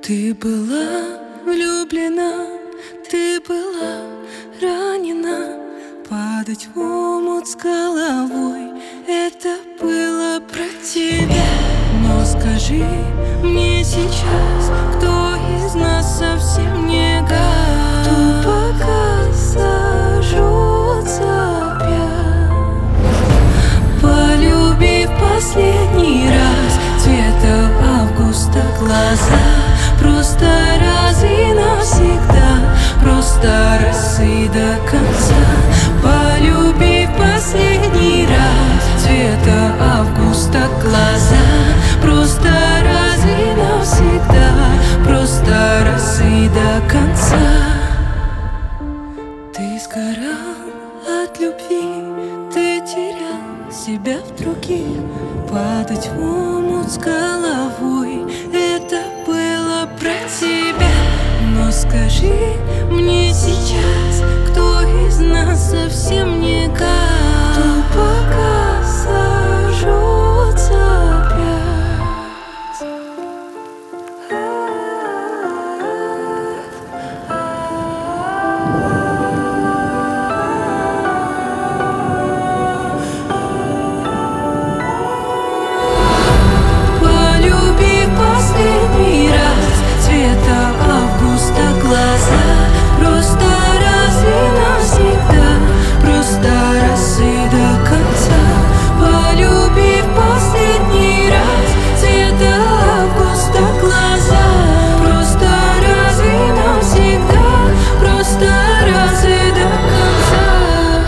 Ты была влюблена, ты была ранена. Падать в омут с головой — это было про тебя. Но скажи мне сейчас, кто из нас совсем не гад, кто пока сожжется опять? Полюби в последний раз цвета августа глаза, просто раз и навсегда, просто раз и до конца. Полюби в последний раз цвета августа глаза, просто раз и навсегда, просто раз и до конца. Ты сгорал от любви, ты терял себя в других. Падать в омут с головой — это было про тебя. Но скажи мне сейчас, кто из нас совсем не гад, кто пока сожжется опять? Полюби в последний раз цвета августа глаза, просто раз и навсегда, просто раз и до конца. Полюби в последний раз цвета августа глаза, просто раз и навсегда, просто раз и до конца.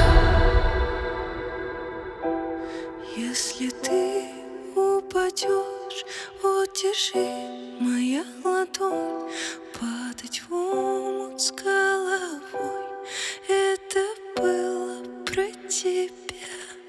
Если ты упадешь, утеши моя ладонь. Падать в омут с головой — это было про тебя.